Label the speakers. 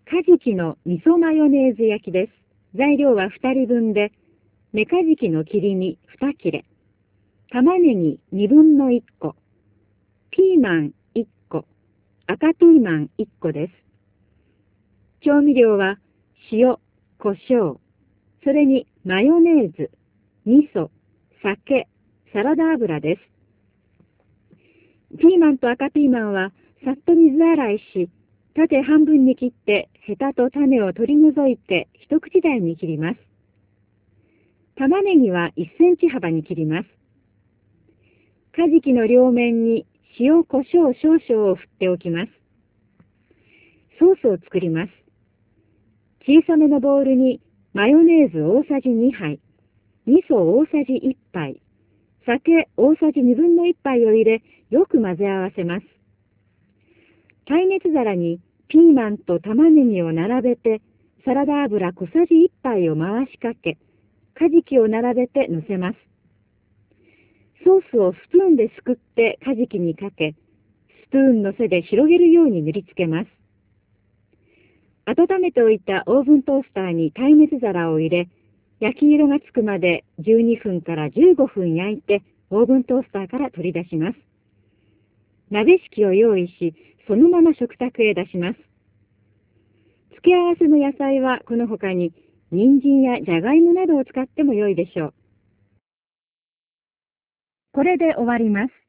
Speaker 1: カジキの味噌マヨネーズ焼きです。材料は2人分で、メカジキの切り身2切れ、玉ねぎ1/2個、ピーマン1個、赤ピーマン1個です。調味料は塩、胡椒、それにマヨネーズ、味噌、酒、サラダ油です。ピーマンと赤ピーマンはさっと水洗いし、縦半分に切ってヘタと種を取り除いて一口大に切ります。玉ねぎは1センチ幅に切ります。カジキの両面に塩、胡椒少々を振っておきます。ソースを作ります。小さめのボウルにマヨネーズ大さじ2杯、味噌大さじ1杯、酒大さじ1/2杯を入れ、よく混ぜ合わせます。耐熱皿にピーマンと玉ねぎを並べて、サラダ油小さじ1杯を回しかけ、カジキを並べて乗せます。ソースをスプーンですくってカジキにかけ、スプーンの背で広げるように塗りつけます。温めておいたオーブントースターに耐熱皿を入れ、焼き色がつくまで12分から15分焼いて、オーブントースターから取り出します。鍋敷きを用意し、そのまま食卓へ出します。付け合わせの野菜はこの他に、人参やじゃがいもなどを使っても良いでしょう。これで終わります。